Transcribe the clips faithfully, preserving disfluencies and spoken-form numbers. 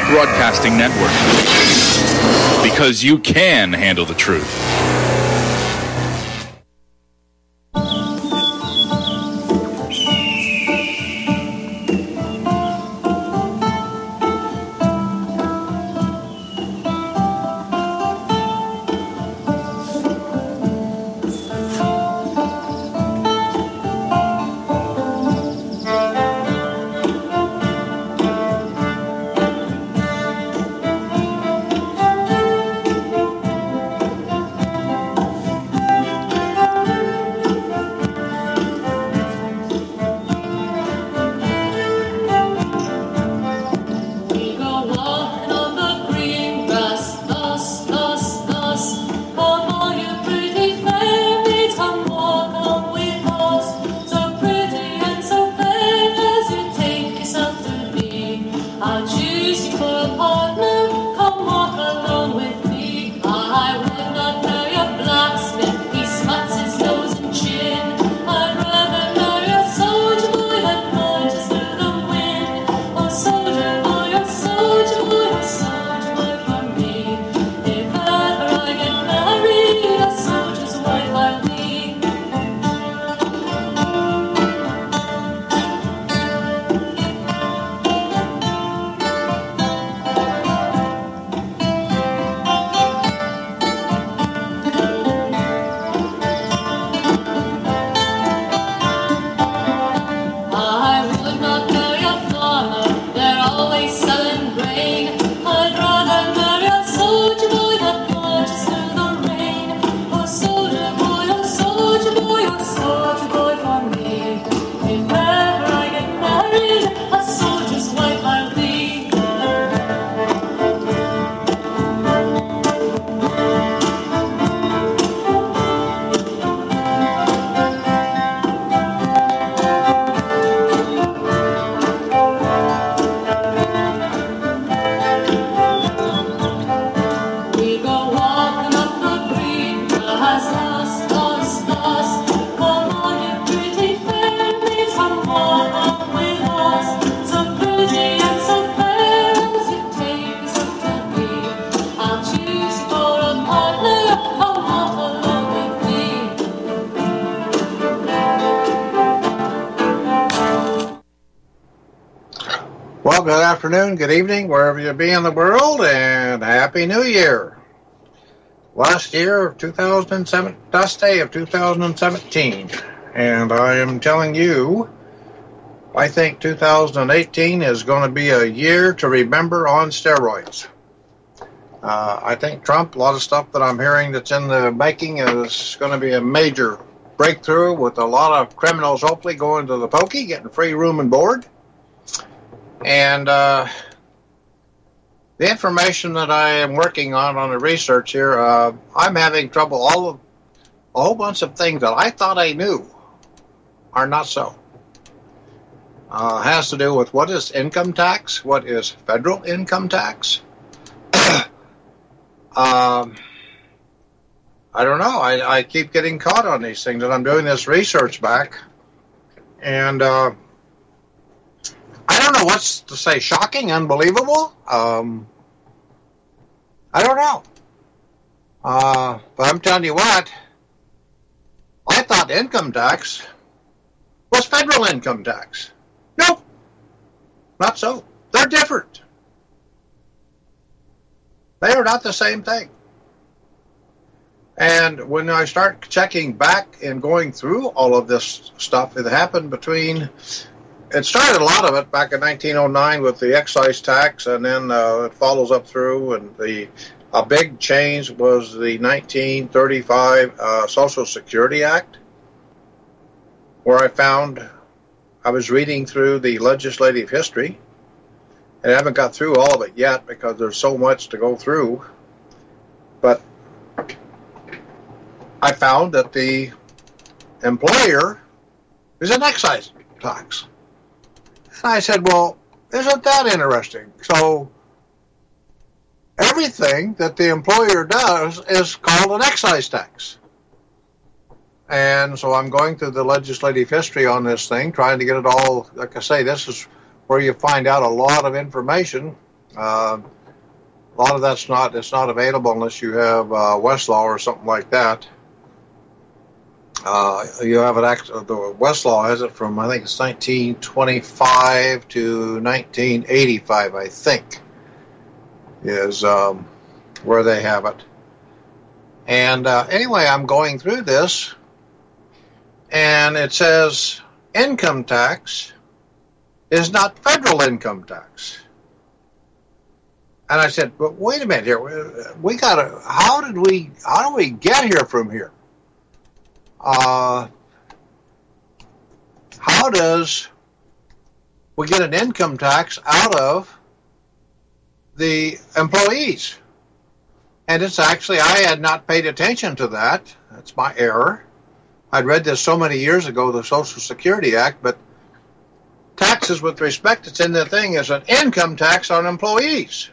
Broadcasting Network. Because you can handle the truth. Good afternoon, good evening, wherever you be in the world, and Happy New Year. Last year of two thousand seven, last day of two thousand seventeen, and I am telling you, I think two thousand eighteen is going to be a year to remember on steroids. Uh, I think Trump, a lot of stuff that I'm hearing that's in the making is going to be a major breakthrough with a lot of criminals hopefully going to the pokey, getting free room and board. And uh, the information that I am working on on the research here, uh, I'm having trouble. All of a whole bunch of things that I thought I knew are not so. Uh, has to do with what is income tax, what is federal income tax. um, I don't know. I, I keep getting caught on these things, and I'm doing this research back, and. Uh, I don't know what's to say, shocking, unbelievable. Um, I don't know. Uh, but I'm telling you what, I thought income tax was federal income tax. Nope, not so. They're different. They are not the same thing. And when I start checking back and going through all of this stuff that happened between... It started a lot of it back in nineteen oh nine with the excise tax, and then uh, it follows up through, and the a big change was the nineteen thirty-five uh, Social Security Act, where I found, I was reading through the legislative history, and I haven't got through all of it yet because there's so much to go through, but I found that the employer is an excise tax. And I said, well, isn't that interesting? So everything that the employer does is called an excise tax. And so I'm going through the legislative history on this thing, trying to get it all, like I say, this is where you find out a lot of information Uh, a lot of that's not, it's not available unless you have uh, Westlaw or something like that. Uh, you have it, the Westlaw has it from, I think it's nineteen twenty-five to nineteen eighty-five, I think, is um, where they have it. And uh, anyway, I'm going through this, and it says income tax is not federal income tax. And I said, but wait a minute here. We gotta, how did we, how do we get here from here? Uh, how does we get an income tax out of the employees? And it's actually, I had not paid attention to that. That's my error. I'd read this so many years ago, the Social Security Act, but taxes with respect, it's in the thing, is an income tax on employees.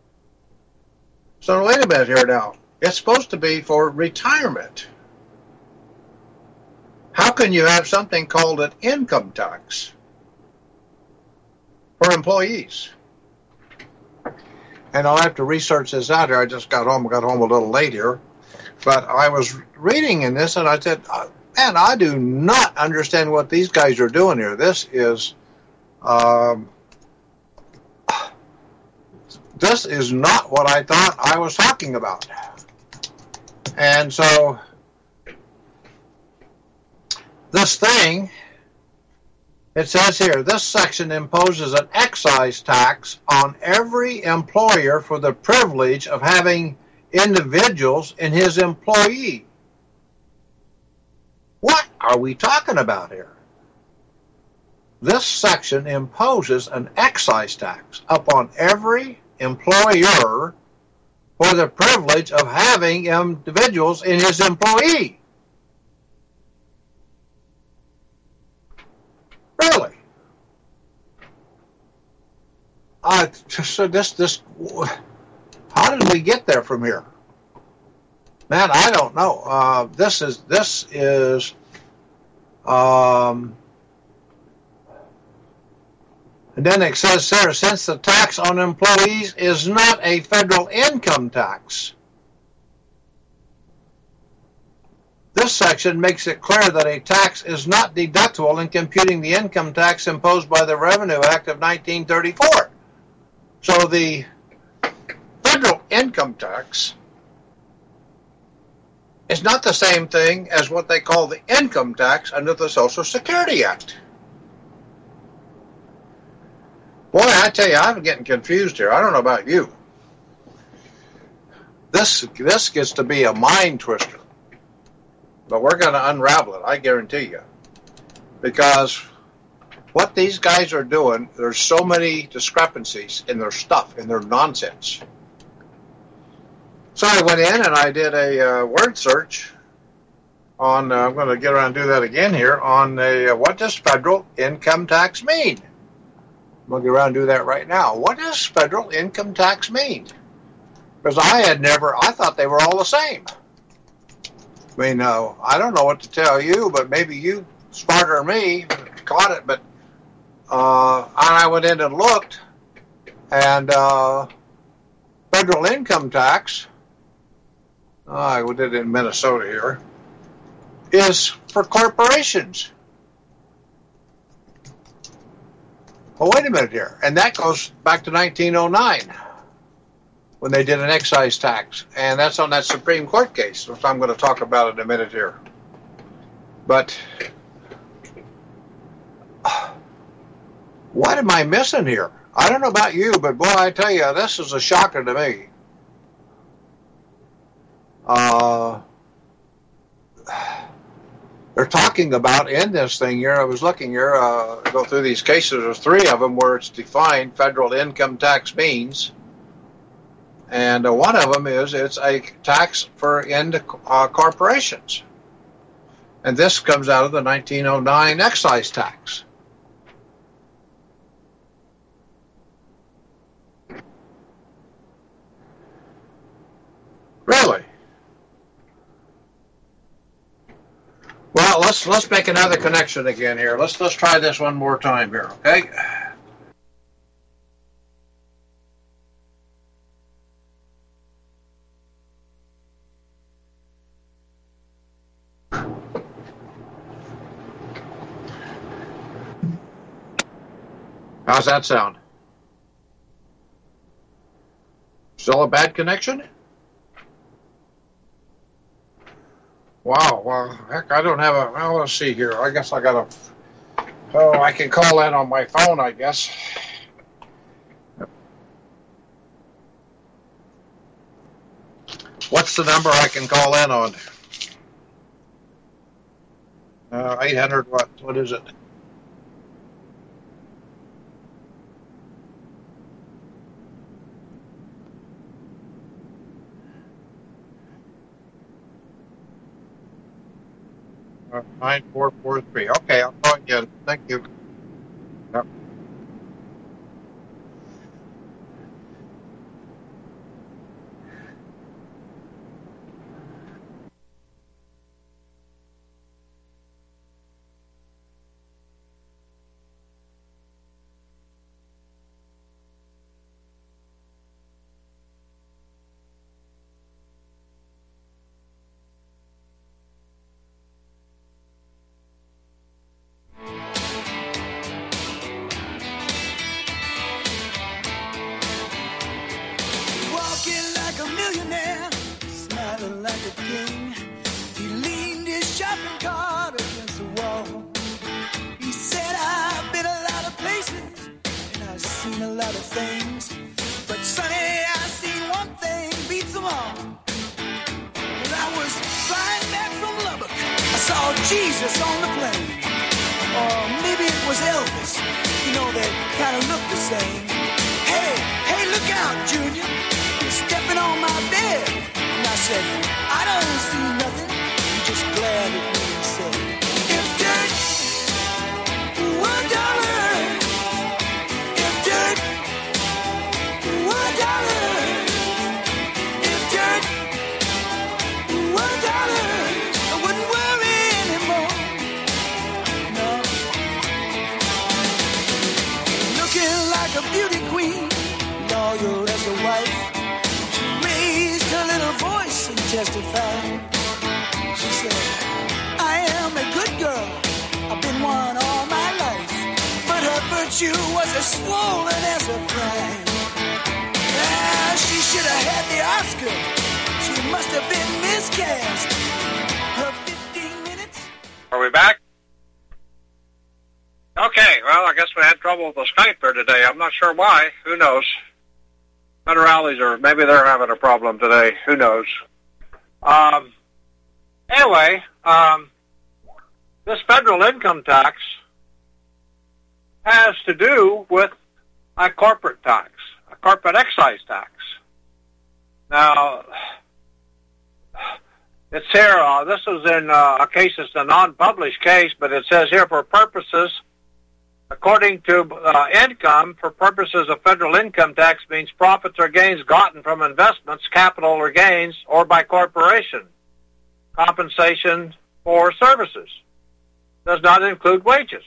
So wait a minute here now. It's supposed to be for retirement. How can you have something called an income tax for employees? And I'll have to research this out here. I just got home, got home a little late here. But I was reading in this, and I said, man, I do not understand what these guys are doing here. This is... Um, This is not what I thought I was talking about. And so, this thing, it says here, this section imposes an excise tax on every employer for the privilege of having individuals in his employee. What are we talking about here? This section imposes an excise tax upon every employer for the privilege of having individuals in his employee. Really? Uh, so this, this, how did we get there from here? Man, I don't know. Uh, this is, this is, um, and then it says there, since the tax on employees is not a federal income tax, this section makes it clear that a tax is not deductible in computing the income tax imposed by the Revenue Act of nineteen thirty-four. So the federal income tax is not the same thing as what they call the income tax under the Social Security Act. Boy, I tell you, I'm getting confused here. I don't know about you. This this gets to be a mind twister. But we're going to unravel it, I guarantee you. Because what these guys are doing, there's so many discrepancies in their stuff, in their nonsense. So I went in and I did a uh, word search on, uh, I'm going to get around and do that again here, on a, uh, what does federal income tax mean? We'll get around and do that right now. What does federal income tax mean? Because I had never, I thought they were all the same. I mean, uh, I don't know what to tell you, but maybe you, smarter than me, caught it. But uh, and I went in and looked, and uh, federal income tax, oh, I did it in Minnesota here, is for corporations. Well, wait a minute here. And that goes back to nineteen oh nine when they did an excise tax. And that's on that Supreme Court case, which I'm going to talk about in a minute here. But uh, what am I missing here? I don't know about you, but boy, I tell you, this is a shocker to me. Uh, they're talking about in this thing here, I was looking here, uh, go through these cases, there's three of them where it's defined federal income tax means. And uh, one of them is it's a tax for end uh, corporations. And this comes out of the nineteen oh nine excise tax. Really? Well, let's let's make another connection again here. Let's let's try this one more time here, okay? How's that sound? Still a bad connection? Wow, well, heck, I don't have a, well, let's see here. I guess I got a, oh, I can call in on my phone, I guess. What's the number I can call in on? Uh, eight hundred what? What is it? Uh, nine four four three. Okay, I'll call you. Thank you. Yep. Jesus on the plane. Or maybe it was Elvis. You know, they kind of look the same. Hey, hey, look out, Junior. You're stepping on my bed. And I said, I don't see nothing. He just glared at me and said, if dirt were a dollar, if dirt were a dollar, if dirt were a dollar, I wouldn't worry anymore. No. Looking like a beauty queen, loyal as a wife. She raised her little voice and testified. She said, I am a good girl. I've been one all my life. But her virtue was as swollen as her pride. Ah, she should have had the Oscar. She must have been miscast. Her fifteen minutes. Are we back? Okay, well, I guess we had trouble with the Skype there today. I'm not sure why. Who knows? Federales, or maybe they're having a problem today. Who knows? Um, anyway, um, this federal income tax has to do with a corporate tax, a corporate excise tax. Now, it's here, uh, this is in uh, a case, it's a non-published case, but it says here for purposes, according to uh, income, for purposes of federal income tax means profits or gains gotten from investments, capital or gains, or by corporation. Compensation for services. Does not include wages.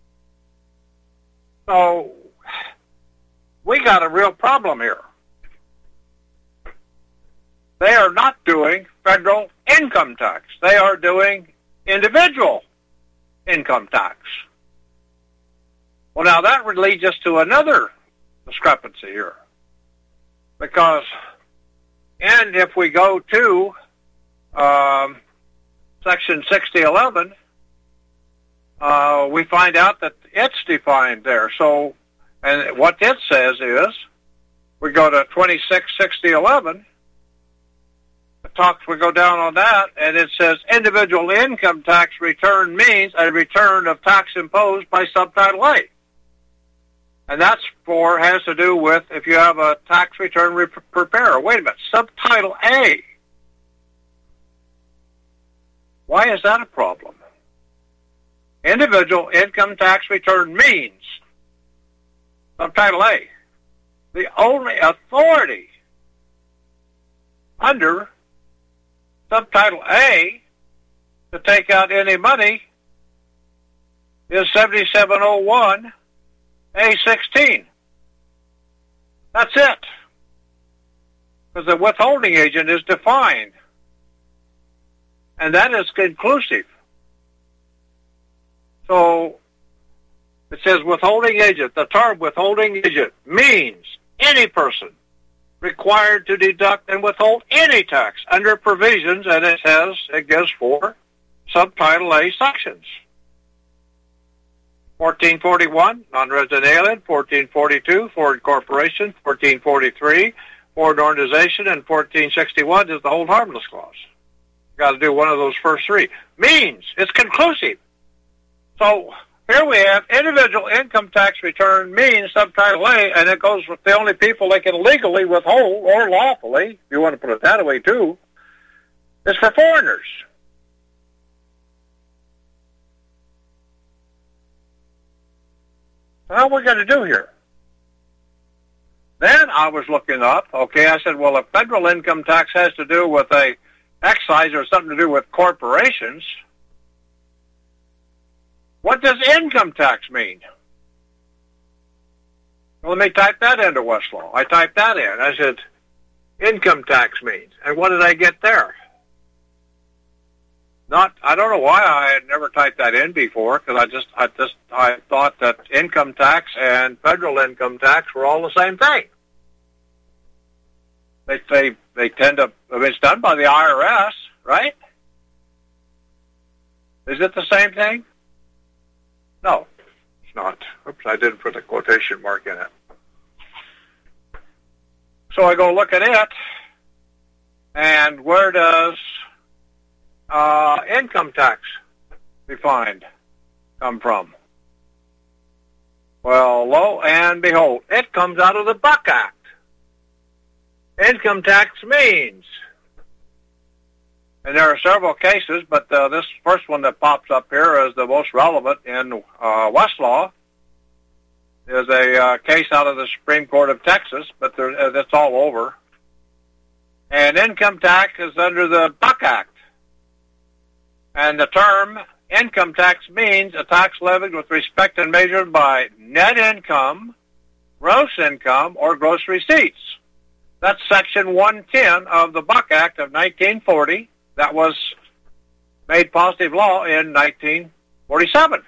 So, we got a real problem here. They are not doing federal income tax. They are doing individual income tax. Well, now that leads us to another discrepancy here. Because, and if we go to um, Section sixty eleven, uh, we find out that it's defined there. So, and what it says is, we go to twenty-six sixty eleven, it talks, we go down on that, and it says individual income tax return means a return of tax imposed by Subtitle A. And that's for, has to do with if you have a tax return re- preparer. Wait a minute, Subtitle A. Why is that a problem? Individual income tax return means, Subtitle A, the only authority under Subtitle A to take out any money is seventy-seven oh one A sixteen. That's it. Because the withholding agent is defined. And that is conclusive. So, It says withholding agent. The term withholding agent means any person required to deduct and withhold any tax under provisions, and it says it gives four subtitle A sections. fourteen forty-one, non-resident alien. fourteen forty-two, foreign corporation. fourteen forty-three, foreign organization. And fourteen sixty-one is the hold harmless clause. You got to do one of those first three. Means, it's conclusive. So here we have individual income tax return means subtitle A, and it goes with the only people they can legally withhold, or lawfully, if you want to put it that way too, is for foreigners. How are we going to do here? Then I was looking up, okay, I said, well, if federal income tax has to do with a excise or something to do with corporations, what does income tax mean? Well, let me type that into Westlaw. I typed that in. I said, income tax means. And what did I get there? Not, I don't know why I had never typed that in before, because I just, I just, I thought that income tax and federal income tax were all the same thing. They, they, they tend to, I mean, it's done by the I R S, right? Is it the same thing? No, it's not. Oops, I didn't put a quotation mark in it. So I go look at it, and where does uh, income tax defined come from? Well, lo and behold, it comes out of the Buck Act. Income tax means, and there are several cases, but uh, this first one that pops up here is the most relevant in uh, Westlaw. There's a uh, case out of the Supreme Court of Texas, but there, uh, that's all over. And income tax is under the Buck Act. And the term income tax means a tax levied with respect and measured by net income, gross income, or gross receipts. That's Section one ten of the Buck Act of nineteen forty. That was made positive law in nineteen forty-seven.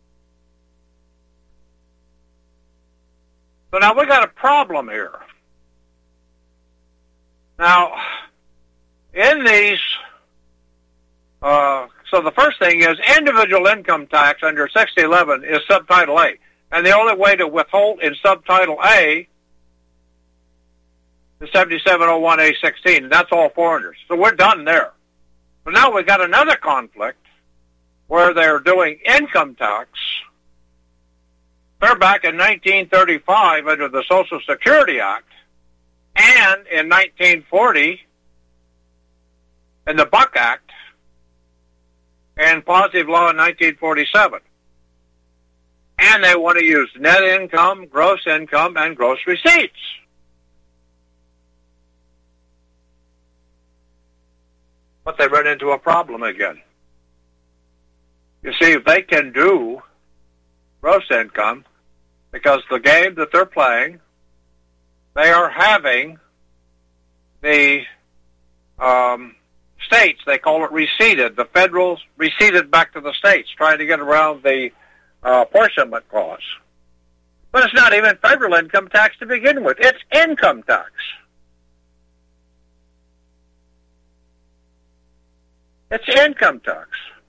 So now we got a problem here. Now, in these, uh, so the first thing is individual income tax under sixty eleven is subtitle A. And the only way to withhold in subtitle A is seventy-seven oh one A sixteen, and that's all foreigners. So we're done there. But now we've got another conflict where they're doing income tax. They're back in nineteen thirty-five under the Social Security Act, and in nineteen forty in the Buck Act, and positive law in nineteen forty-seven. And they want to use net income, gross income, and gross receipts. But they run into a problem again. You see, if they can do gross income, because the game that they're playing, they are having the um, states, they call it receipted, the federals receipted back to the states, trying to get around the uh, apportionment clause. But it's not even federal income tax to begin with. It's income tax. It's income tax.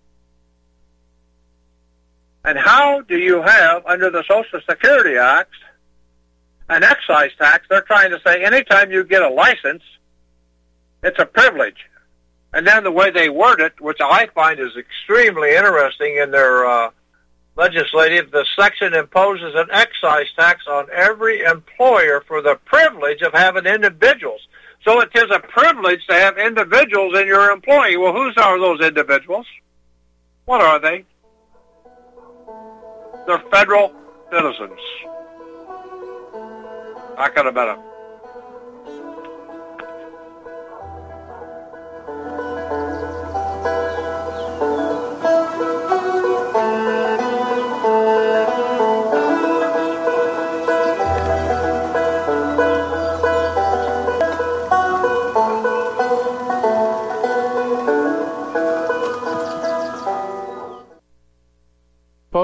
And how do you have, under the Social Security Act, an excise tax? They're trying to say anytime you get a license, it's a privilege. And then the way they word it, which I find is extremely interesting in their uh, legislative, the section imposes an excise tax on every employer for the privilege of having individuals. So it is a privilege to have individuals in your employee. Well, whose are those individuals? What are they? They're federal citizens. I could have been a... Folks, we're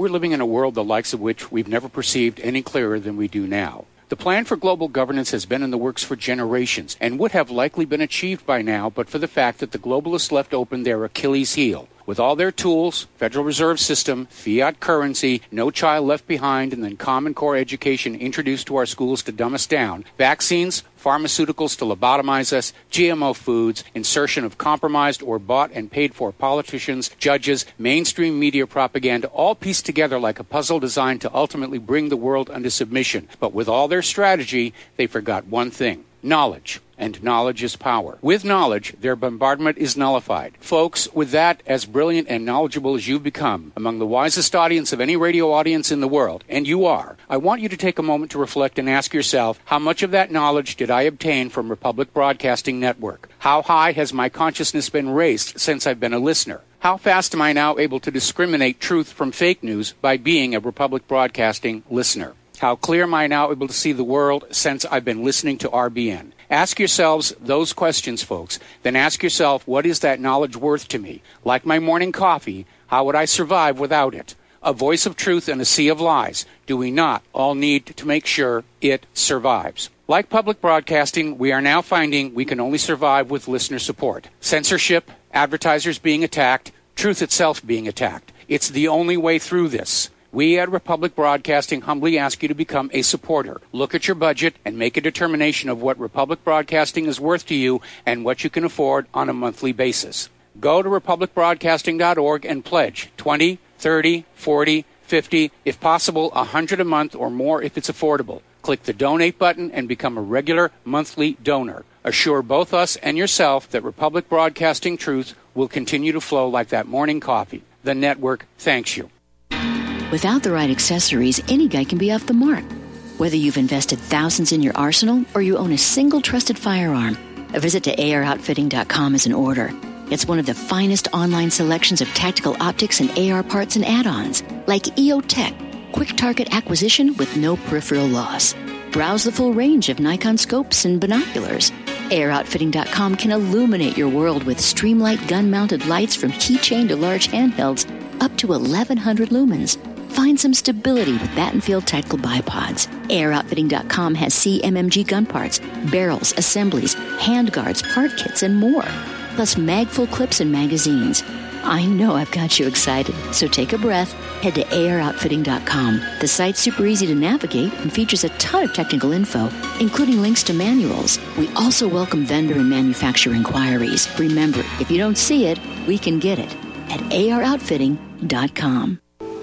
we're living in a world the likes of which we've never perceived any clearer than we do now. The plan for global governance has been in the works for generations and would have likely been achieved by now but for the fact that the globalists left open their Achilles heel. With all their tools, Federal Reserve System, fiat currency, no child left behind, and then Common Core education introduced to our schools to dumb us down, vaccines, pharmaceuticals to lobotomize us, G M O foods, insertion of compromised or bought and paid for politicians, judges, mainstream media propaganda, all pieced together like a puzzle designed to ultimately bring the world under submission. But with all their strategy, they forgot one thing: knowledge. And knowledge is power. With knowledge, their bombardment is nullified. Folks, with that, as brilliant and knowledgeable as you've become, among the wisest audience of any radio audience in the world, and you are, I want you to take a moment to reflect and ask yourself, how much of that knowledge did I obtain from Republic Broadcasting Network? How high has my consciousness been raised since I've been a listener? How fast am I now able to discriminate truth from fake news by being a Republic Broadcasting listener? How clear am I now able to see the world since I've been listening to R B N? Ask yourselves those questions, folks. Then ask yourself, what is that knowledge worth to me? Like my morning coffee, how would I survive without it? A voice of truth in a sea of lies. Do we not all need to make sure it survives? Like public broadcasting, we are now finding we can only survive with listener support. Censorship, advertisers being attacked, truth itself being attacked. It's the only way through this. We at Republic Broadcasting humbly ask you to become a supporter. Look at your budget and make a determination of what Republic Broadcasting is worth to you and what you can afford on a monthly basis. Go to republic broadcasting dot org and pledge twenty, thirty, forty, fifty, if possible one hundred a month or more if it's affordable. Click the donate button and become a regular monthly donor. Assure both us and yourself that Republic Broadcasting truth will continue to flow like that morning coffee. The network thanks you. Without the right accessories, any guy can be off the mark. Whether you've invested thousands in your arsenal or you own a single trusted firearm, a visit to A R outfitting dot com is in order. It's one of the finest online selections of tactical optics and A R parts and add-ons, like E O Tech, quick target acquisition with no peripheral loss. Browse the full range of Nikon scopes and binoculars. A R outfitting dot com can illuminate your world with Streamlight gun-mounted lights from keychain to large handhelds up to eleven hundred lumens. Find some stability with Battenfield Tactical Bipods. A R outfitting dot com has C M M G gun parts, barrels, assemblies, handguards, part kits, and more. Plus mag-full clips and magazines. I know I've got you excited, so take a breath. Head to A R outfitting dot com. The site's super easy to navigate and features a ton of technical info, including links to manuals. We also welcome vendor and manufacturer inquiries. Remember, if you don't see it, we can get it at A R outfitting dot com.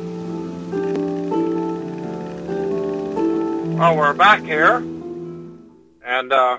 Well, we're back here, and uh,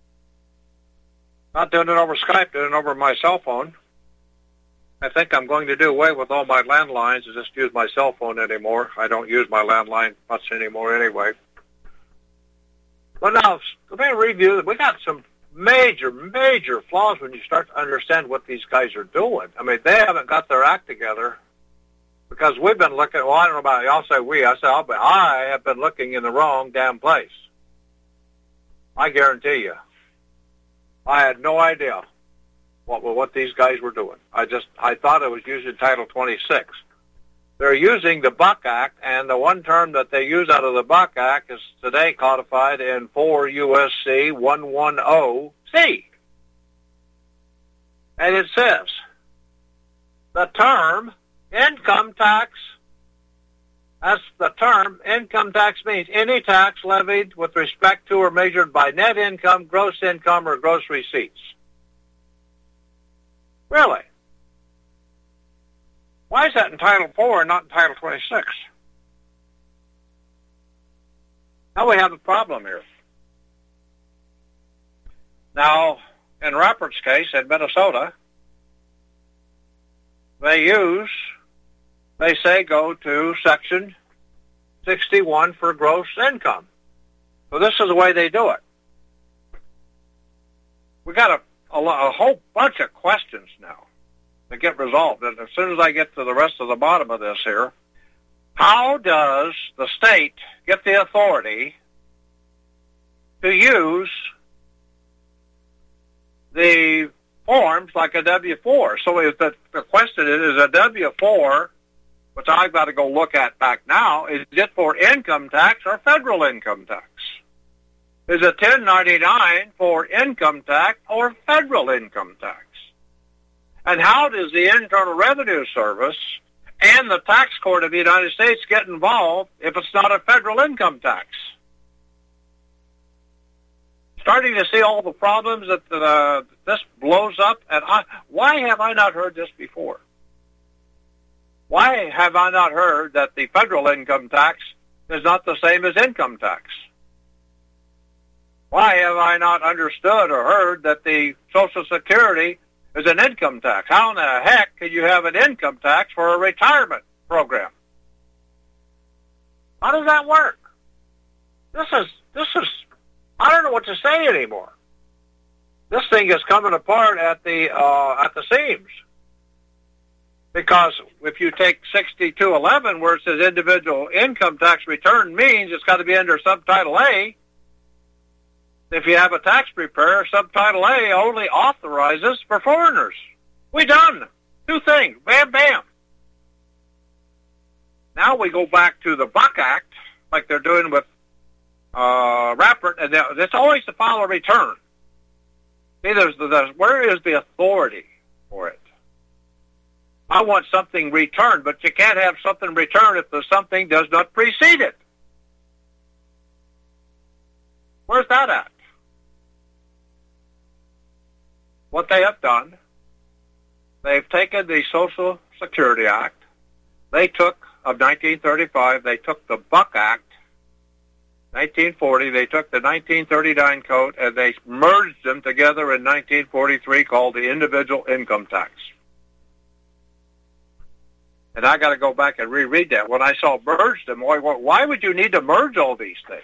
not doing it over Skype, doing it over my cell phone. I think I'm going to do away with all my landlines and just use my cell phone anymore. I don't use my landline much anymore anyway. But now, let me review. We got some major, major flaws when you start to understand what these guys are doing. I mean, they haven't got their act together. Because we've been looking, well, I don't know about y'all say we, I say, but I have been looking in the wrong damn place. I guarantee you. I had no idea what what these guys were doing. I just, I thought it was using Title twenty-six. They're using the Buck Act, and the one term that they use out of the Buck Act is today codified in four U S C one ten C. And it says, the term income tax, that's the term, income tax means any tax levied with respect to or measured by net income, gross income, or gross receipts. Really? Why is that in Title four and not in Title twenty-six? Now we have a problem here. Now, in Rappert's case in Minnesota, they use, they say go to Section sixty-one for gross income. So this is the way they do it. We got a, a, a whole bunch of questions now that get resolved. And as soon as I get to the rest of the bottom of this here, how does the state get the authority to use the forms like a W four? So if the, the question is, is a W four which I've got to go look at back now, is it for income tax or federal income tax? Is it ten ninety-nine for income tax or federal income tax? And how does the Internal Revenue Service and the tax court of the United States get involved if it's not a federal income tax? Starting to see all the problems that uh, this blows up, and I, why have I not heard this before? Why have I not heard that the federal income tax is not the same as income tax? Why have I not understood or heard that the Social Security is an income tax? How in the heck can you have an income tax for a retirement program? How does that work? This is, this is, I don't know what to say anymore. This thing is coming apart at the, uh, at the seams. Because if you take sixty-two eleven, where it says individual income tax return means it's got to be under Subtitle A. If you have a tax preparer, Subtitle A only authorizes for foreigners. We done. Two things. Bam, bam. Now we go back to the Buck Act, like they're doing with uh, Rappert, and it's always to file a return. See, there's, there's, where is the authority for it? I want something returned, but you can't have something returned if the something does not precede it. Where's that at? What they have done, they've taken the Social Security Act, they took, of nineteen thirty-five, they took the Buck Act, nineteen forty, they took the nineteen thirty-nine Code, and they merged them together in nineteen forty-three, called the Individual Income Tax. And I got to go back and reread that. When I saw merge them, why would you need to merge all these things?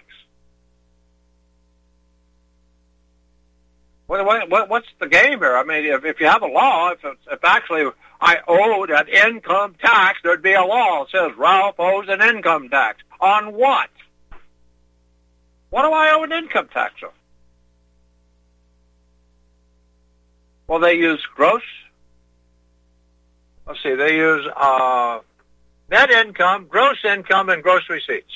What, what, what's the game here? I mean, if, if you have a law, if, it's, if actually I owed an income tax, there'd be a law that says Ralph owes an income tax. On what? What do I owe an income tax on? Well, they use gross. Let's see, they use uh, net income, gross income, and gross receipts.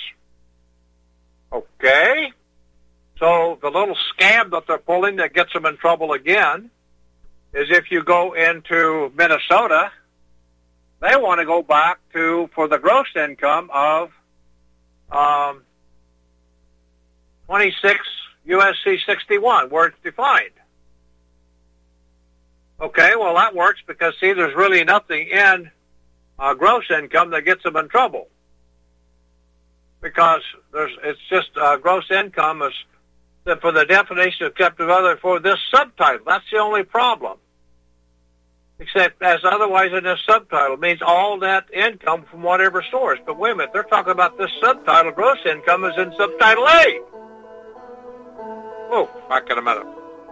Okay. So the little scam that they're pulling that gets them in trouble again is if you go into Minnesota, they want to go back to, for the gross income of um, twenty-six U S C sixty-one, where it's defined. Okay, well, that works because, see, there's really nothing in uh, gross income that gets them in trouble. Because there's, it's just uh, gross income is for the definition of captive other for this subtitle. That's the only problem. Except as otherwise in this subtitle means all net income from whatever source. But wait a minute, they're talking about this subtitle. Gross income is in subtitle A. Oh, back in a minute.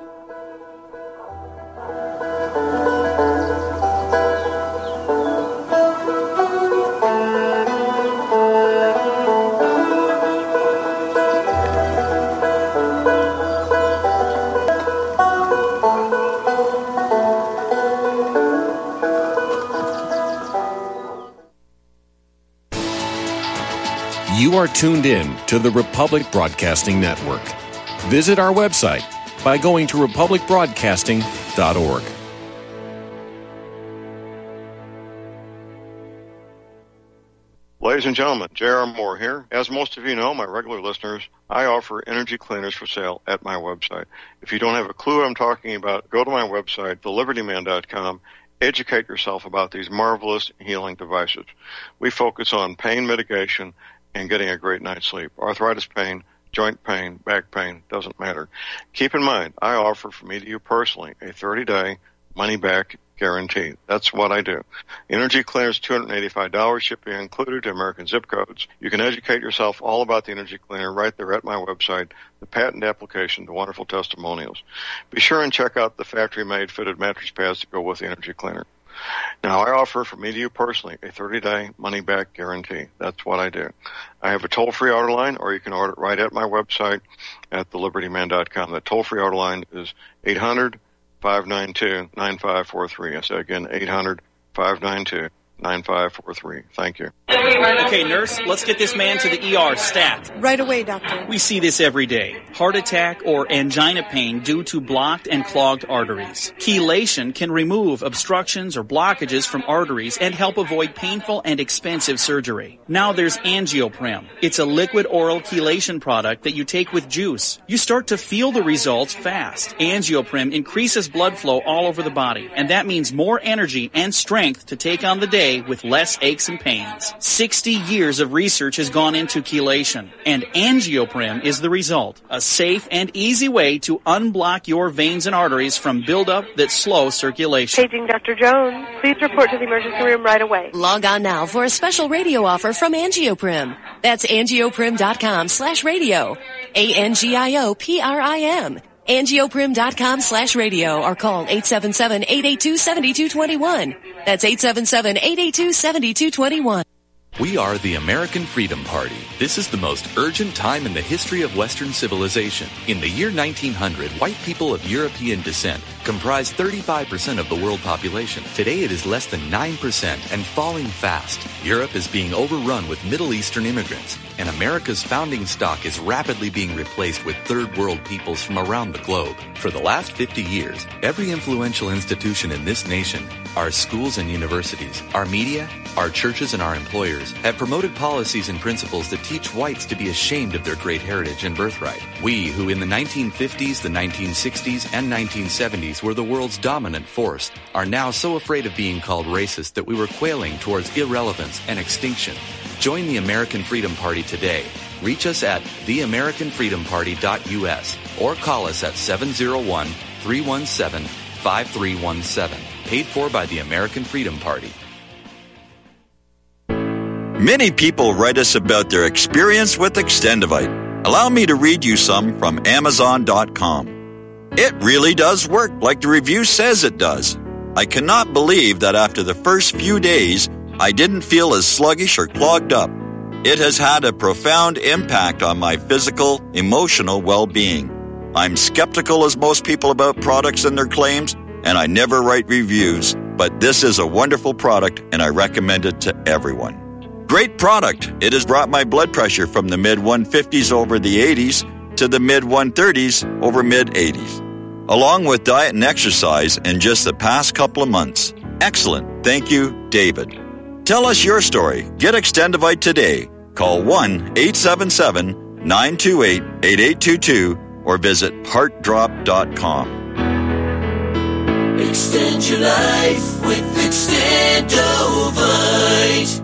You are tuned in to the Republic Broadcasting Network. Visit our website by going to republic broadcasting dot org. Ladies and gentlemen, J R. Moore here. As most of you know, my regular listeners, I offer energy cleaners for sale at my website. If you don't have a clue what I'm talking about, go to my website, the liberty man dot com. Educate yourself about these marvelous healing devices. We focus on pain mitigation and getting a great night's sleep. Arthritis pain, joint pain, back pain, doesn't matter. Keep in mind, I offer for me to you personally a thirty-day money-back guarantee. That's what I do. Energy Cleaners, two hundred eighty-five dollars, shipping included to American zip codes. You can educate yourself all about the Energy Cleaner right there at my website, the patent application, the wonderful testimonials. Be sure and check out the factory-made fitted mattress pads to go with the Energy Cleaner. Now, I offer for me to you personally a thirty-day money-back guarantee. That's what I do. I have a toll-free order line, or you can order it right at my website at the liberty man dot com. The toll-free order line is eight hundred, five nine two, nine five four three. I say again, eight hundred, five nine two, nine five four three. Thank you. Okay, nurse, let's get this man to the E R stat. Right away, doctor. We see this every day. Heart attack or angina pain due to blocked and clogged arteries. Chelation can remove obstructions or blockages from arteries and help avoid painful and expensive surgery. Now there's Angioprim. It's a liquid oral chelation product that you take with juice. You start to feel the results fast. Angioprim increases blood flow all over the body, and that means more energy and strength to take on the day with less aches and pains. sixty years of research has gone into chelation, and Angioprim is the result. A safe and easy way to unblock your veins and arteries from buildup that slow circulation. Paging Doctor Jones. Please report to the emergency room right away. Log on now for a special radio offer from Angioprim. That's angioprim.com slash radio. A-N-G-I-O-P-R-I-M. Angioprim.com slash radio or call eight seven seven, eight eight two, seven two two one. That's eight seven seven, eight eight two, seven two two one. We are the American Freedom Party. This is the most urgent time in the history of Western civilization. In the year nineteen hundred, white people of European descent comprised thirty-five percent of the world population. Today it is less than nine percent and falling fast. Europe is being overrun with Middle Eastern immigrants, and America's founding stock is rapidly being replaced with third world peoples from around the globe. For the last fifty years, every influential institution in this nation, our schools and universities, our media, our churches and our employers, have promoted policies and principles that teach whites to be ashamed of their great heritage and birthright. We, who in the nineteen fifties, the nineteen sixties, and nineteen seventies were the world's dominant force, are now so afraid of being called racist that we were quailing towards irrelevance and extinction. Join the American Freedom Party today. Reach us at the american freedom party dot U S or call us at seven oh one, three one seven, five three one seven. Paid for by the American Freedom Party. Many people write us about their experience with Extendivite. Allow me to read you some from amazon dot com. It really does work like the review says it does. I cannot believe that after the first few days, I didn't feel as sluggish or clogged up. It has had a profound impact on my physical, emotional well-being. I'm skeptical as most people about products and their claims, and I never write reviews, but this is a wonderful product and I recommend it to everyone. Great product. It has brought my blood pressure from the mid one fifties over the eighties to the mid one thirties over mid eighties. Along with diet and exercise in just the past couple of months. Excellent. Thank you, David. Tell us your story. Get Extendivite today. Call one eight seven seven, nine two eight, eight eight two two or visit heart drop dot com. Extend your life with Extendovite.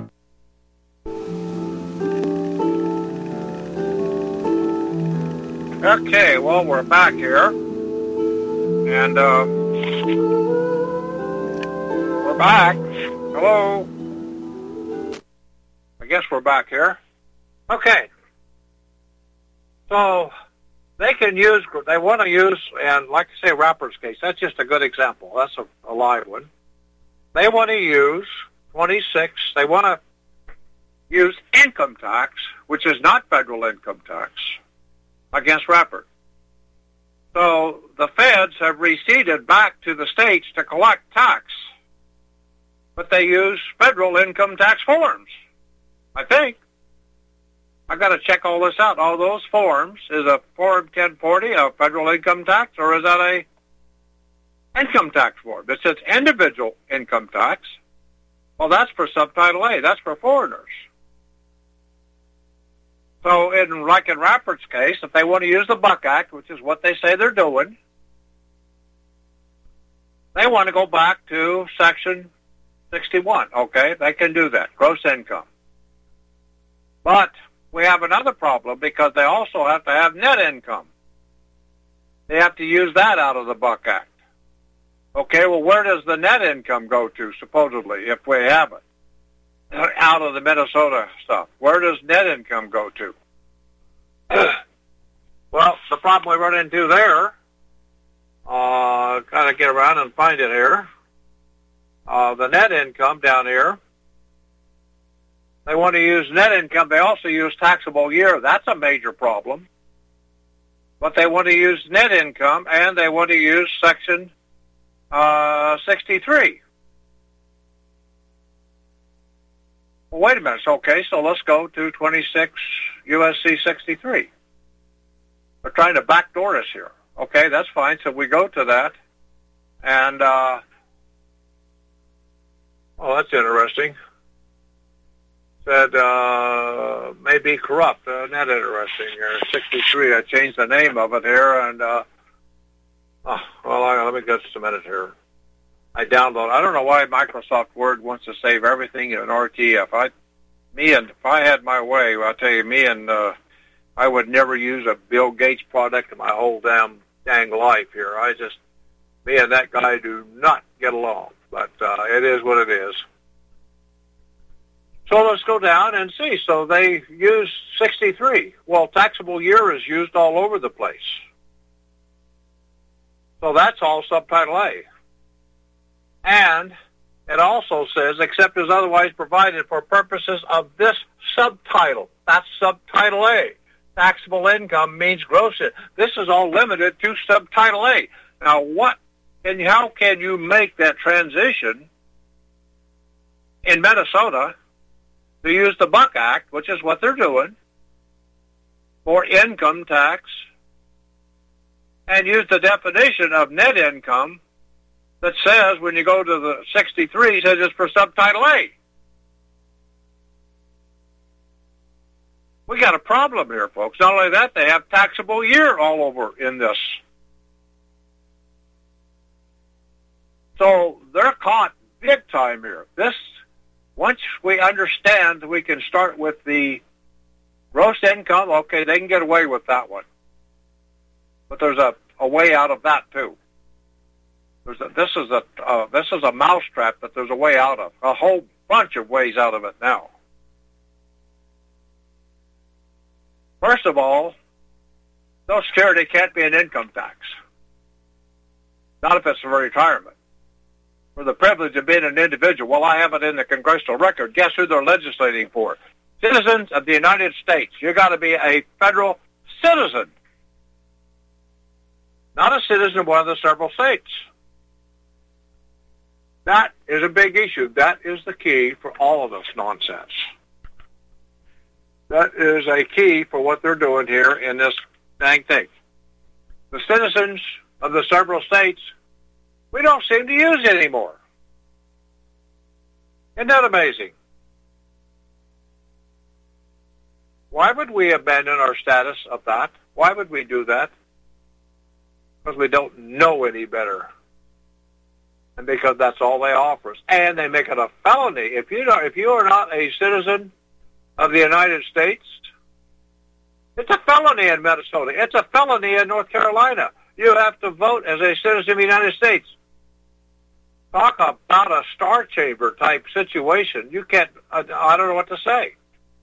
Okay, well, we're back here. And, uh, we're back. Hello. I guess we're back here. Okay. So, they can use, they want to use, and like I say, Rapper's case, that's just a good example. That's a, a live one. They want to use twenty-six, they want to use income tax, which is not federal income tax, against Rapper. So the feds have receded back to the states to collect tax, but they use federal income tax forms, I think. I got to check all this out. All those forms, is a Form ten forty a federal income tax, or is that a income tax form? It says individual income tax. Well, that's for Subtitle A. That's for foreigners. So, in like in Rappert's case, if they want to use the Buck Act, which is what they say they're doing, they want to go back to Section sixty-one. Okay, they can do that, gross income. But we have another problem because they also have to have net income. They have to use that out of the Buck Act. Okay, well, where does the net income go to, supposedly, if we have it? Out of the Minnesota stuff. Where does net income go to? Well, the problem we run into there, uh, kind of get around and find it here. Uh, the net income down here, they want to use net income. They also use taxable year. That's a major problem. But they want to use net income, and they want to use Section uh, sixty-three. Well, wait a minute. Okay, so let's go to twenty-six U S C sixty-three. They're trying to backdoor us here. Okay, that's fine. So we go to that, and, uh, oh, that's interesting. Said, uh, may be corrupt. Uh, not interesting. Here, sixty-three, I changed the name of it here, and, uh, oh, well, I, let me just a minute here. I download. I don't know why Microsoft Word wants to save everything in R T F. I, me and, if I had my way, I'll tell you, me and, uh, I would never use a Bill Gates product in my whole damn dang life here. I just, me and that guy do not get along. But uh, it is what it is. So let's go down and see. So they use sixty-three. Well, taxable year is used all over the place. So that's all subtitle A. And it also says, except as otherwise provided for purposes of this subtitle. That's subtitle A. Taxable income means gross. This is all limited to subtitle A. Now, what and how can you make that transition in Minnesota to use the Buck Act, which is what they're doing, for income tax, and use the definition of net income that says when you go to the sixty-three, it says it's for subtitle A. We got a problem here, folks. Not only that, they have taxable year all over in this. So they're caught big time here. This, once we understand, we can start with the gross income. Okay, they can get away with that one. But there's a, a way out of that, too. There's a, this is a uh, this is a mousetrap that there's a way out of. A whole bunch of ways out of it now. First of all, Social Security can't be an income tax. Not if it's for retirement. For the privilege of being an individual. Well, I have it in the congressional record. Guess who they're legislating for? Citizens of the United States. You got to be a federal citizen. Not a citizen of one of the several states. That is a big issue. That is the key for all of this nonsense. That is a key for what they're doing here in this dang thing. The citizens of the several states, we don't seem to use anymore. Isn't that amazing? Why would we abandon our status of that? Why would we do that? Because we don't know any better. And because that's all they offer us. And they make it a felony. If you don't, if you are not a citizen of the United States, it's a felony in Minnesota. It's a felony in North Carolina. You have to vote as a citizen of the United States. Talk about a star chamber type situation. You can't, I, I don't know what to say.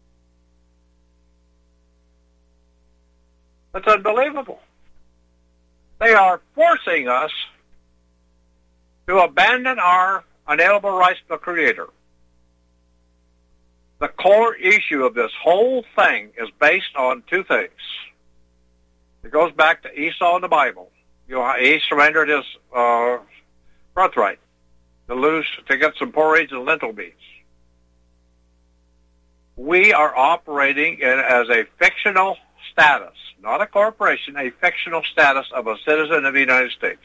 That's unbelievable. They are forcing us to abandon our unalienable rights to the Creator. The core issue of this whole thing is based on two things. It goes back to Esau in the Bible. You know, he surrendered his uh, birthright to lose to get some porridge and lentil beans. We are operating in, as a fictional status, not a corporation, a fictional status of a citizen of the United States.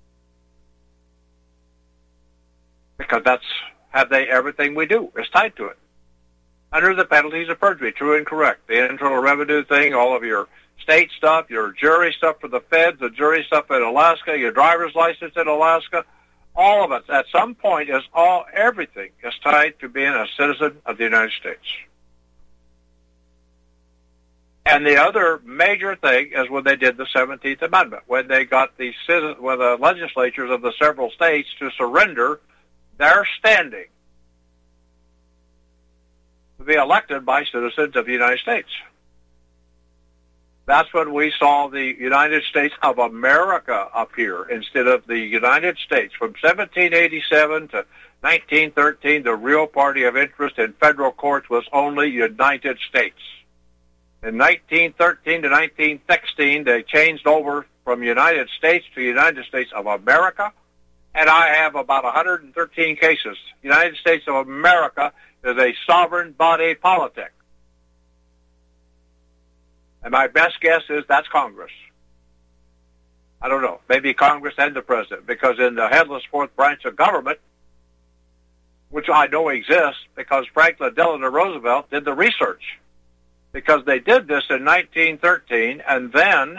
Because that's have they everything we do is tied to it. Under the penalties of perjury, true and correct. The Internal Revenue thing, all of your state stuff, your jury stuff for the feds, the jury stuff in Alaska, your driver's license in Alaska, all of it at some point is all everything is tied to being a citizen of the United States. And the other major thing is when they did the seventeenth Amendment, when they got the citizen, when the legislatures of the several states to surrender their standing to be elected by citizens of the United States. That's when we saw the United States of America appear instead of the United States. From seventeen eighty-seven to nineteen thirteen, the real party of interest in federal courts was only United States. In nineteen thirteen to nineteen sixteen, they changed over from United States to United States of America, and I have about one hundred thirteen cases. The United States of America is a sovereign body politic. And my best guess is that's Congress. I don't know. Maybe Congress and the President, because in the headless fourth branch of government, which I know exists because Franklin Delano Roosevelt did the research, because they did this in nineteen thirteen, and then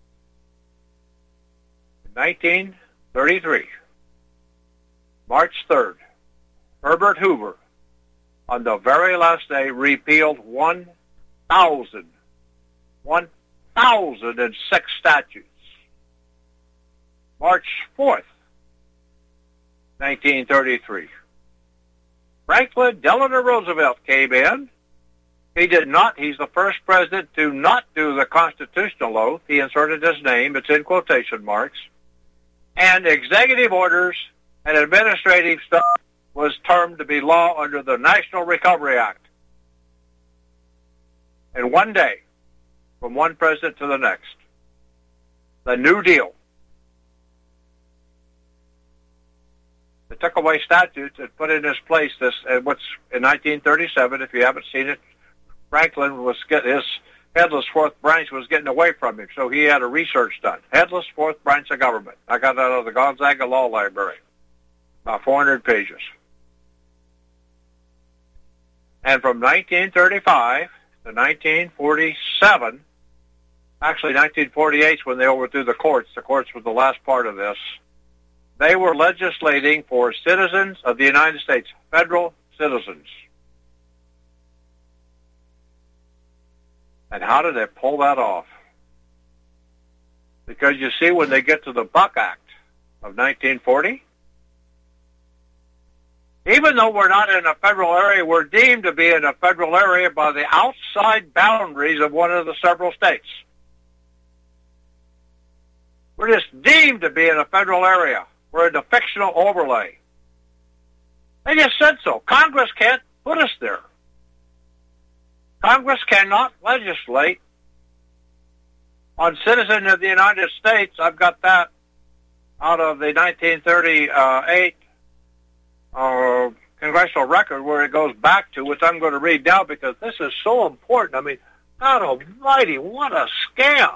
in nineteen thirty-three, March third, Herbert Hoover, on the very last day, repealed one thousand, one thousand six statutes. March fourth, nineteen thirty-three. Franklin Delano Roosevelt came in. He did not, he's the first president to not do the constitutional oath. He inserted his name, it's in quotation marks. And executive orders and administrative stuff was termed to be law under the National Recovery Act. In one day, from one president to the next, the New Deal. They took away statutes and put in its place this, and what's in nineteen thirty-seven, if you haven't seen it, Franklin was getting, his headless fourth branch was getting away from him, so he had a research done. Headless fourth branch of government. I got that out of the Gonzaga Law Library. About four hundred pages. And from nineteen thirty-five to nineteen forty-seven, actually nineteen forty-eight is when they overthrew the courts. The courts was the last part of this. They were legislating for citizens of the United States, federal citizens. And how did they pull that off? Because you see, when they get to the Buck Act of nineteen forty, even though we're not in a federal area, we're deemed to be in a federal area by the outside boundaries of one of the several states. We're just deemed to be in a federal area. We're in the fictional overlay. They just said so. Congress can't put us there. Congress cannot legislate on citizens of the United States. I've got that out of the nineteen thirty-eight uh, congressional record where it goes back to, which I'm going to read now because this is so important. I mean, God almighty, what a scam.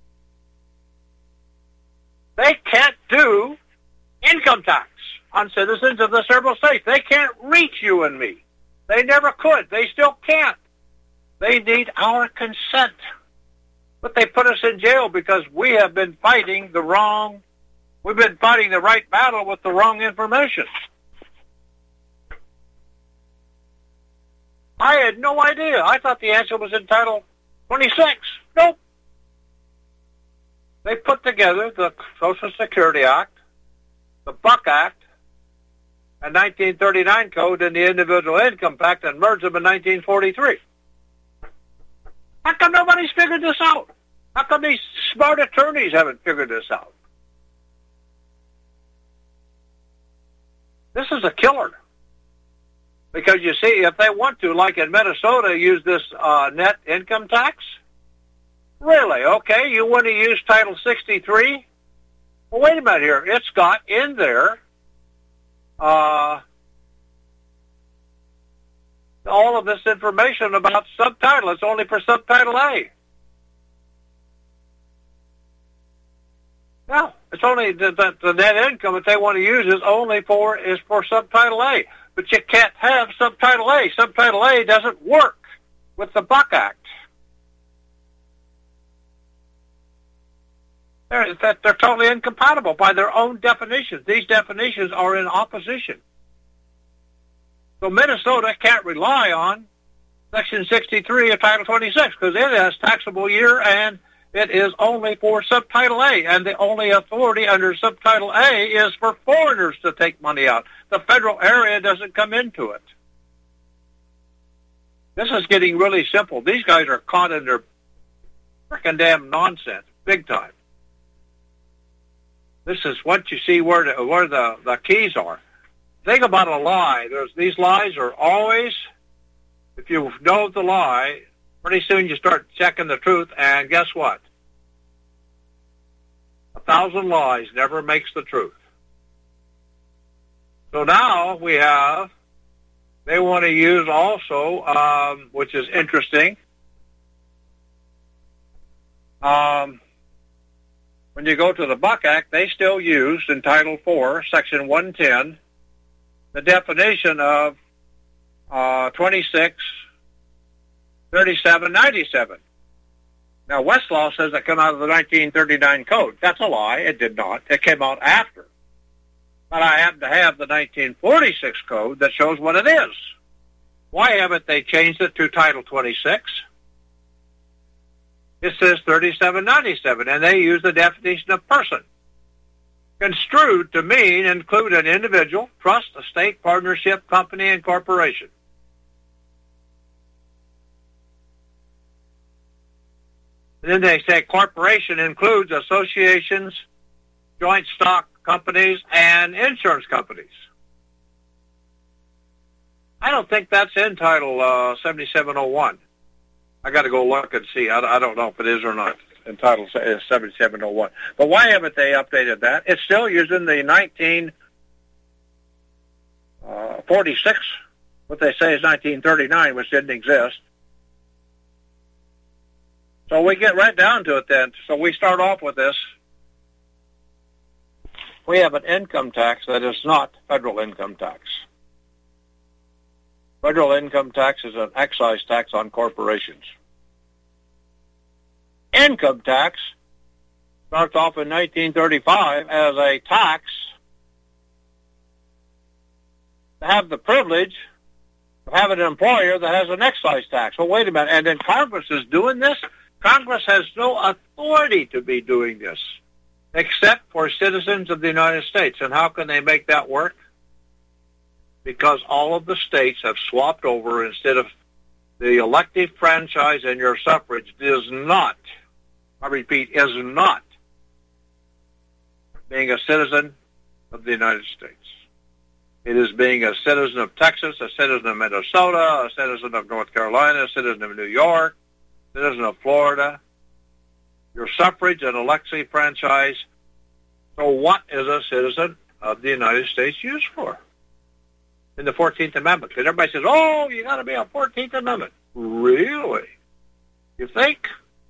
They can't do income tax on citizens of the several states. They can't reach you and me. They never could. They still can't. They need our consent. But they put us in jail because we have been fighting the wrong, we've been fighting the right battle with the wrong information. I had no idea. I thought the answer was in Title twenty-six. Nope. They put together the Social Security Act, the Buck Act, and nineteen thirty-nine Code and the Individual Income Act and merged them in nineteen forty-three. How come nobody's figured this out? How come these smart attorneys haven't figured this out? This is a killer. Because you see, if they want to, like in Minnesota, use this uh, net income tax, really, okay, you want to use Title sixty-three? Well, wait a minute here. It's got in there uh, all of this information about subtitle. It's only for Subtitle A. No, it's only the, the, the net income that they want to use is only for is for Subtitle A. But you can't have Subtitle A. Subtitle A doesn't work with the Buck Act. They're, they're totally incompatible by their own definitions. These definitions are in opposition. So Minnesota can't rely on Section sixty-three of Title twenty-six because it has taxable year and it is only for Subtitle A. And the only authority under Subtitle A is for foreigners to take money out. The federal area doesn't come into it. This is getting really simple. These guys are caught in their frickin' damn nonsense, big time. This is what you see where the, where the, the keys are. Think about a lie. There's, these lies are always, if you know the lie, pretty soon you start checking the truth, and guess what? A thousand lies never makes the truth. So now we have, they want to use also, um, which is interesting, um, when you go to the Buck Act, they still use in Title four, Section one ten, the definition of uh, twenty-six thirty-seven ninety-seven. Now, Westlaw says it came out of the nineteen thirty-nine Code. That's a lie. It did not. It came out after. But I happen to have the nineteen forty-six Code that shows what it is. Why haven't they changed it to Title twenty-six? It says thirty-seven ninety-seven, and they use the definition of person, construed to mean include an individual, trust, estate, partnership, company, and corporation. And then they say corporation includes associations, joint stock companies, and insurance companies. I don't think that's in Title uh, seventy-seven oh one. I got to go look and see. I, I don't know if it is or not in Title seventy-seven oh one. But why haven't they updated that? It's still using the nineteen forty-six, what they say is nineteen thirty-nine, which didn't exist. So we get right down to it then. So we start off with this. We have an income tax that is not federal income tax. Federal income tax is an excise tax on corporations. Income tax starts off in nineteen thirty-five as a tax to have the privilege of having an employer that has an excise tax. Well, wait a minute. And then Congress is doing this? Congress has no authority to be doing this except for citizens of the United States. And how can they make that work? Because all of the states have swapped over. Instead of the elective franchise and your suffrage does not, I repeat, is not being a citizen of the United States. It is being a citizen of Texas, a citizen of Minnesota, a citizen of North Carolina, a citizen of New York, a citizen of Florida. Your suffrage and elective franchise. So what is a citizen of the United States used for? In the fourteenth Amendment. Because everybody says, oh, you got to be a fourteenth Amendment. Really? You think?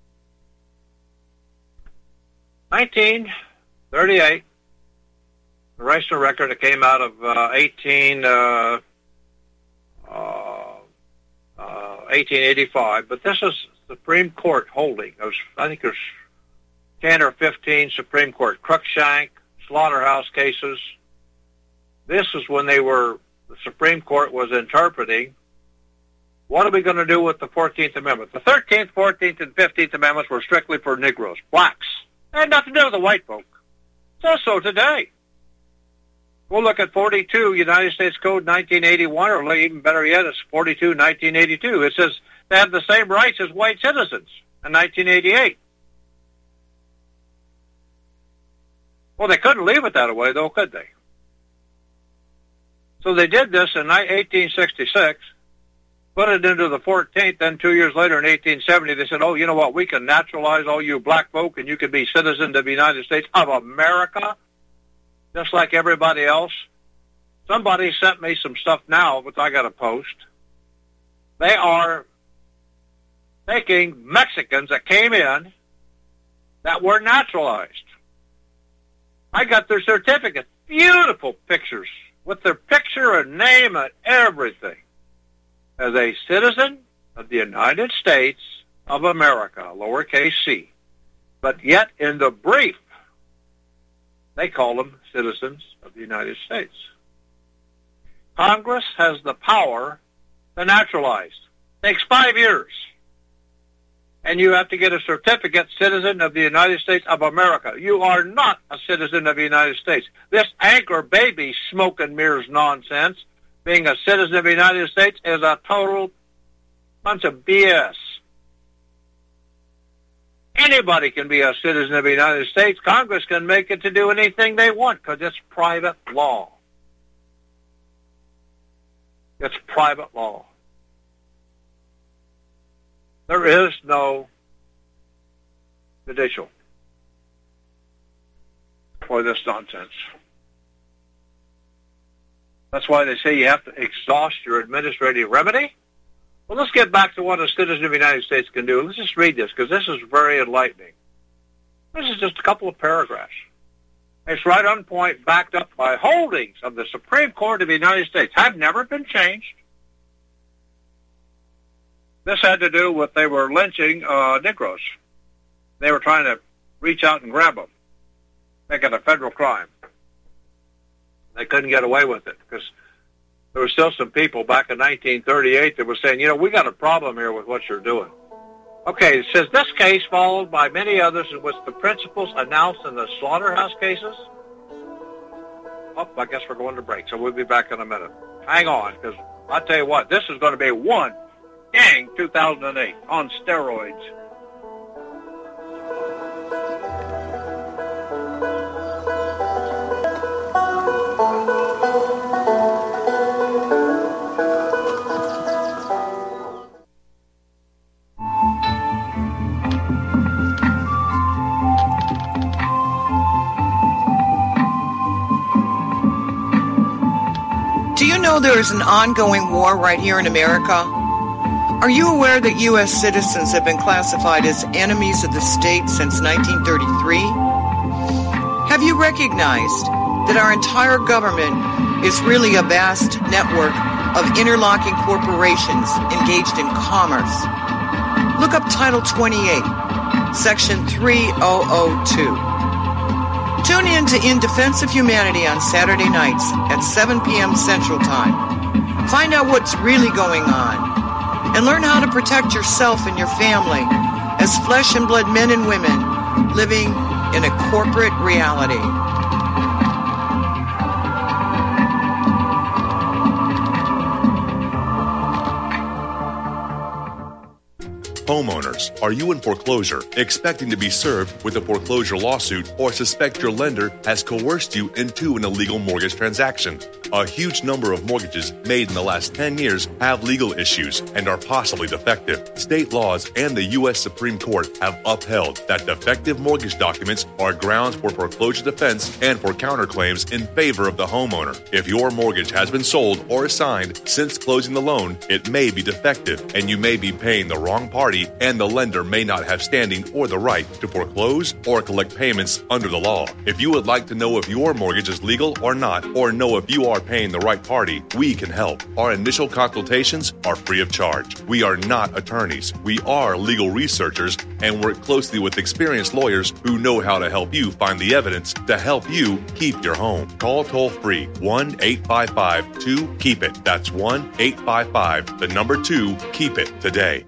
nineteen thirty-eight, the Register record that came out of uh, eighteen, uh, uh, uh, eighteen eighty-five, but this is Supreme Court holding. It was, I think there's ten or fifteen Supreme Court Cruikshank, slaughterhouse cases. This is when they were, the Supreme Court was interpreting, what are we going to do with the fourteenth Amendment? The thirteenth, fourteenth, and fifteenth Amendments were strictly for Negroes, blacks. They had nothing to do with the white folk. So, so today. We'll look at forty-two, United States Code nineteen eighty-one, or even better yet, it's forty-two, nineteen eighty-two. It says they have the same rights as white citizens in nineteen eighty-eight. Well, they couldn't leave it that way, though, could they? So they did this in eighteen sixty-six, put it into the fourteenth, then two years later in eighteen seventy, they said, oh, you know what, we can naturalize all you black folk and you can be citizens of the United States of America, just like everybody else. Somebody sent me some stuff now, which I got to post. They are taking Mexicans that came in that were naturalized. I got their certificates, beautiful pictures, with their picture and name and everything, as a citizen of the United States of America, lowercase c. But yet, in the brief, they call them citizens of the United States. Congress has the power to naturalize. It takes five years. And you have to get a certificate, citizen of the United States of America. You are not a citizen of the United States. This anchor baby smoke and mirrors nonsense, being a citizen of the United States, is a total bunch of B S. Anybody can be a citizen of the United States. Congress can make it to do anything they want because it's private law. It's private law. There is no judicial for this nonsense. That's why they say you have to exhaust your administrative remedy. Well, let's get back to what a citizen of the United States can do. Let's just read this, because this is very enlightening. This is just a couple of paragraphs. It's right on point, backed up by holdings of the Supreme Court of the United States. Have never been changed. This had to do with they were lynching uh, Negroes. They were trying to reach out and grab them, make it a federal crime. They couldn't get away with it because there were still some people back in nineteen thirty-eight that were saying, you know, we got a problem here with what you're doing. Okay, it says this case followed by many others in which the principles announced in the slaughterhouse cases. Oh, I guess we're going to break, so we'll be back in a minute. Hang on, because I'll tell you what, this is going to be one dang two thousand eight on steroids. Do you know there is an ongoing war right here in America? Are you aware that U S citizens have been classified as enemies of the state since nineteen thirty-three? Have you recognized that our entire government is really a vast network of interlocking corporations engaged in commerce? Look up Title twenty-eight, Section three thousand two. Tune in to In Defense of Humanity on Saturday nights at seven p.m. Central Time. Find out what's really going on and learn how to protect yourself and your family as flesh and blood men and women living in a corporate reality. Homeowners, are you in foreclosure, expecting to be served with a foreclosure lawsuit, or suspect your lender has coerced you into an illegal mortgage transaction? A huge number of mortgages made in the last ten years have legal issues and are possibly defective. State laws and the U S Supreme Court have upheld that defective mortgage documents are grounds for foreclosure defense and for counterclaims in favor of the homeowner. If your mortgage has been sold or assigned since closing the loan, it may be defective and you may be paying the wrong party, and the lender may not have standing or the right to foreclose or collect payments under the law. If you would like to know if your mortgage is legal or not, or know if you are paying the right party, we can help. Our initial consultations are free of charge. We are not attorneys. We are legal researchers and work closely with experienced lawyers who know how to help you find the evidence to help you keep your home. Call toll-free one eight five five two keep it. That's one eight five five, the number two, keep it today.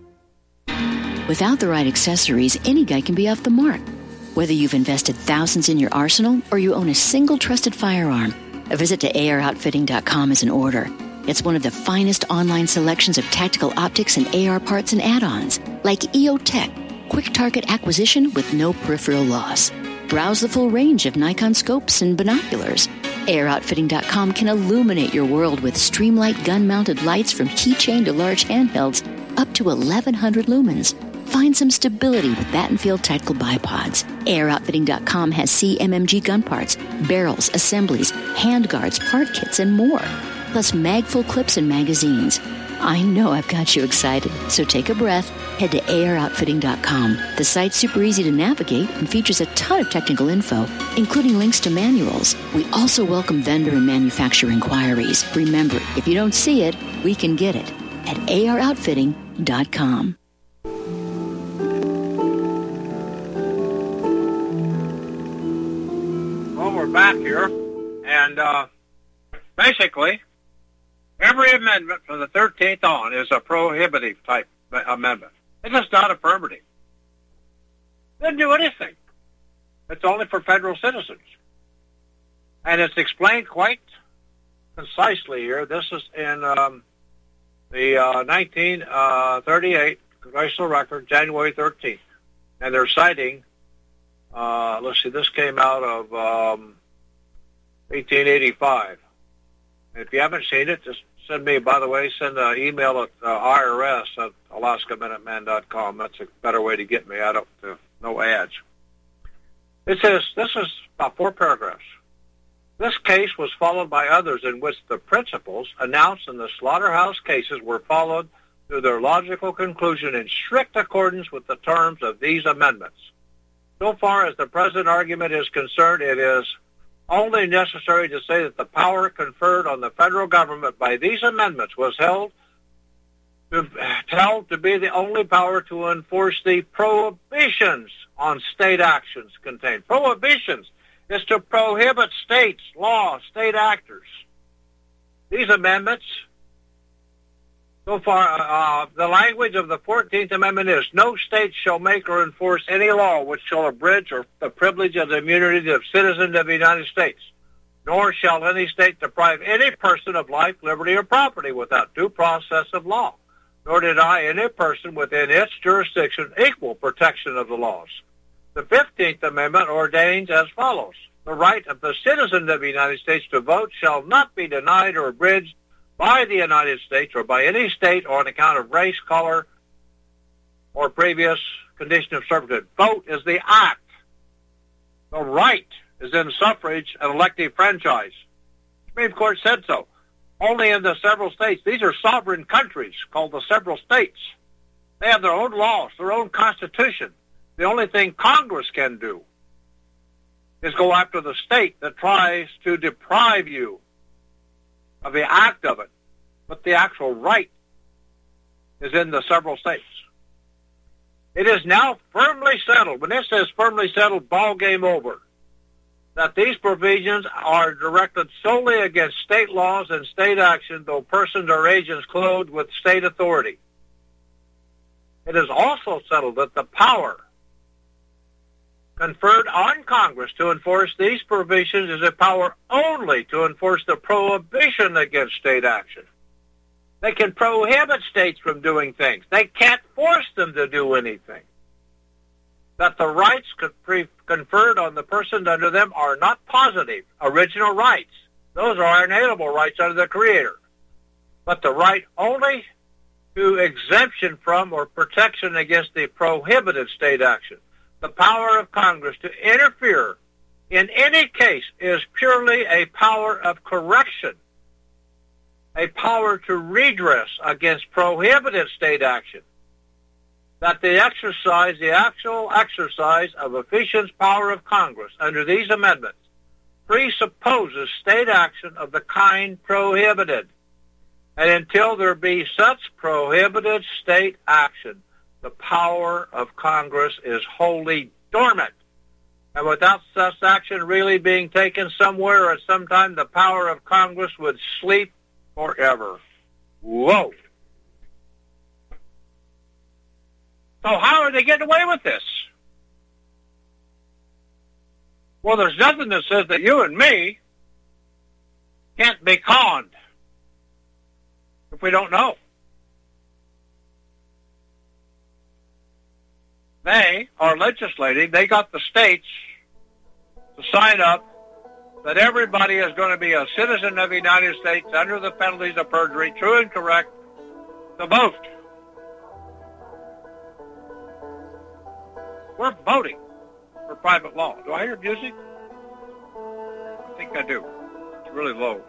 Without the right accessories, any guy can be off the mark. Whether you've invested thousands in your arsenal or you own a single trusted firearm, a visit to A R outfitting dot com is in order. It's one of the finest online selections of tactical optics and A R parts and add-ons, like E O Tech, quick target acquisition with no peripheral loss. Browse the full range of Nikon scopes and binoculars. A R outfitting dot com can illuminate your world with Streamlight gun-mounted lights from keychain to large handhelds up to eleven hundred lumens. Find some stability with Battenfield Tactical Bipods. A R outfitting dot com has C M M G gun parts, barrels, assemblies, handguards, part kits, and more. Plus mag-full clips and magazines. I know I've got you excited, so take a breath. Head to A R outfitting dot com. The site's super easy to navigate and features a ton of technical info, including links to manuals. We also welcome vendor and manufacturer inquiries. Remember, if you don't see it, we can get it at A R outfitting dot com. Well, we're back here, and uh, basically, every amendment from the thirteenth on is a prohibitive type amendment. It's just not affirmative. It doesn't do anything. It's only for federal citizens. And it's explained quite concisely here. This is in um, the uh, nineteen thirty-eight Congressional Record, January thirteenth. And they're citing, uh, let's see, this came out of um, eighteen eighty-five. And if you haven't seen it, just send me, by the way, send an email at uh, I R S at Alaska Minuteman dot com. That's a better way to get me. I don't, uh, no ads. It says, this is about four paragraphs. This case was followed by others in which the principles announced in the slaughterhouse cases were followed to their logical conclusion in strict accordance with the terms of these amendments. So far as the present argument is concerned, it is only necessary to say that the power conferred on the federal government by these amendments was held to, held to be the only power to enforce the prohibitions on state actions contained. Prohibitions is to prohibit states, law, state actors. These amendments, so far, uh, the language of the fourteenth Amendment is, no state shall make or enforce any law which shall abridge or the privilege of the immunity of citizens of the United States, nor shall any state deprive any person of life, liberty, or property without due process of law, nor deny any person within its jurisdiction equal protection of the laws. The fifteenth Amendment ordains as follows: the right of the citizen of the United States to vote shall not be denied or abridged by the United States or by any state on account of race, color, or previous condition of servitude. Vote is the act. The right is in suffrage and elective franchise. The Supreme Court said so. Only in the several states. These are sovereign countries called the several states. They have their own laws, their own constitution. The only thing Congress can do is go after the state that tries to deprive you of the act of it, but the actual right is in the several states. It is now firmly settled, when it says firmly settled, ball game over, that these provisions are directed solely against state laws and state action, though persons or agents clothed with state authority. It is also settled that the power conferred on Congress to enforce these provisions is a power only to enforce the prohibition against state action. They can prohibit states from doing things. They can't force them to do anything. That the rights conferred on the persons under them are not positive, original rights. Those are inalienable rights under the Creator. But the right only to exemption from or protection against the prohibited state action. The power of Congress to interfere in any case is purely a power of correction, a power to redress against prohibited state action. That the exercise, the actual exercise of efficient power of Congress under these amendments presupposes state action of the kind prohibited. And until there be such prohibited state action, the power of Congress is wholly dormant. And without such action really being taken somewhere at some time, the power of Congress would sleep forever. Whoa. So how are they getting away with this? Well, there's nothing that says that you and me can't be conned if we don't know. They are legislating. They got the states to sign up that everybody is going to be a citizen of the United States under the penalties of perjury, true and correct, to vote. We're voting for private law. Do I hear music? I think I do. It's really low.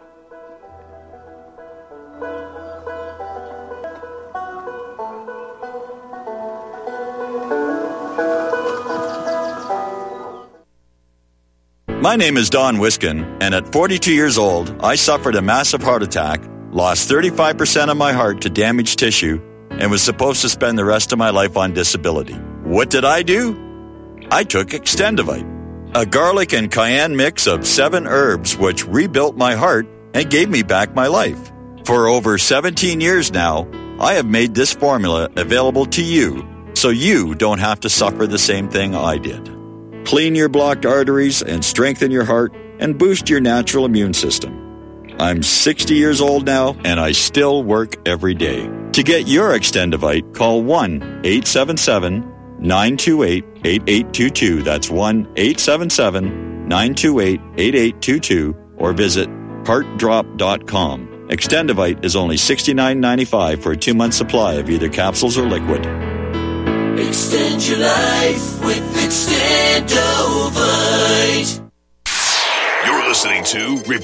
My name is Don Wiskin, and at forty-two years old, I suffered a massive heart attack, lost thirty-five percent of my heart to damaged tissue, and was supposed to spend the rest of my life on disability. What did I do? I took Extendivite, a garlic and cayenne mix of seven herbs which rebuilt my heart and gave me back my life. For over seventeen years now, I have made this formula available to you so you don't have to suffer the same thing I did. Clean your blocked arteries and strengthen your heart and boost your natural immune system. I'm sixty years old now and I still work every day. To get your Extendivite, call one eight seven seven, nine two eight, eight eight two two. That's one eight seven seven, nine two eight, eight eight two two or visit heart drop dot com. Extendivite is only sixty-nine ninety-five for a two-month supply of either capsules or liquid. Extend your life with Extendovite. You're listening listening to